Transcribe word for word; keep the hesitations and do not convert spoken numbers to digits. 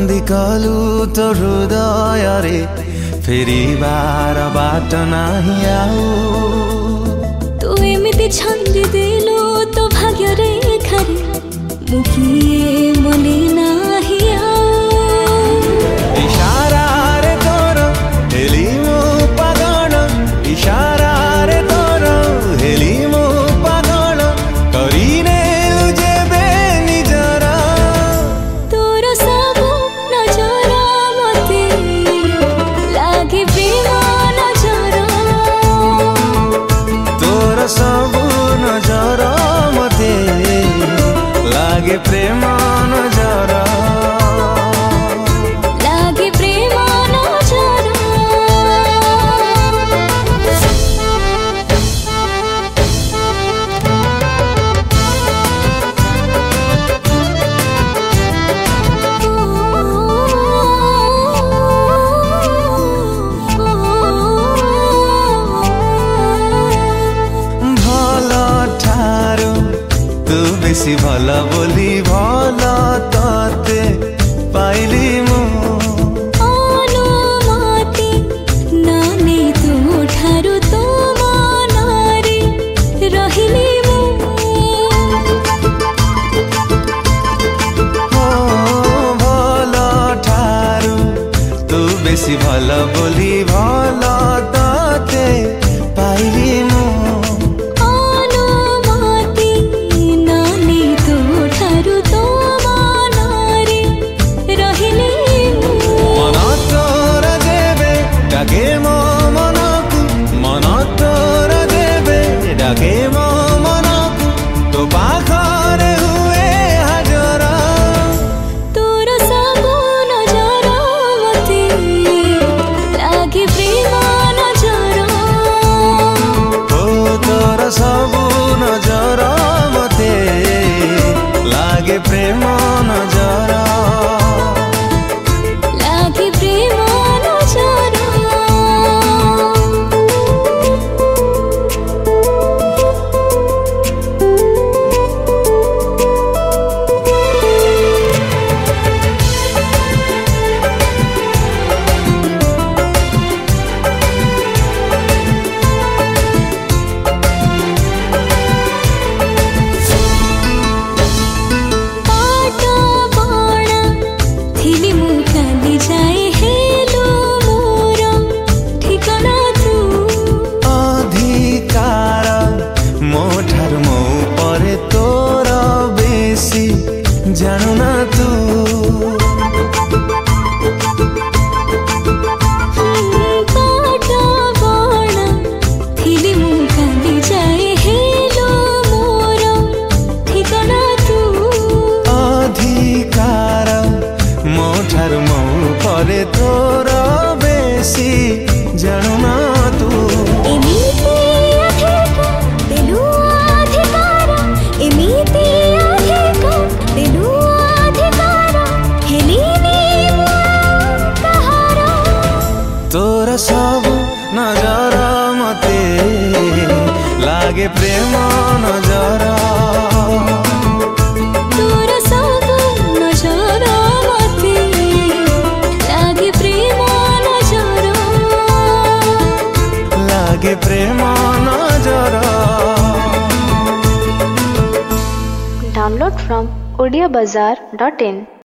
बंदी कलु तो हृदय रे फेरिबार बाट नाही आउ तू एमिति छंदी देलु तो भाग्य रेखारे मु किए मने नाही आउ इशारा रे तोर हेली मो पागल इशारा रे तोर हेली मो पागल करिने जेबे निजर तोर सब नजर मते लागे प्रेम नजर तोर सब नजर मते लागे प्रेम नजर लागे प्रेम नजर बेसी भला बोली भला ताते पाइली मु अनुमति नाने तू ठारू तो मनारे रहिली मु हो भला ठारू तू बेसी भला बोली भला ताते पाइली मु डाके मो मनकु मन तोर देबे डाके मो मनकु तो पाखरे हुए हाजर तोर सब नजर मते लागे प्रेम नजर ओ तोर सब नजर मते लागे प्रेम नजर लागे प्रेम नजर जानू ना तू पाटा बाणा थिली मु कांदी जाए हेलो मोर ठिकाना तू अधिकार मो ठार मो परे तोर बेसी जानू ना तू एमिति अधिकार देलु अधिकार एमिति अधिकार देलु अधिकार हेलिनी कहारा तोर सब नजर मते लागे प्रेम नजर तोर सब नजर मते लागे प्रेम नजर लागे प्रेम नजर Download from audio bazaar dot in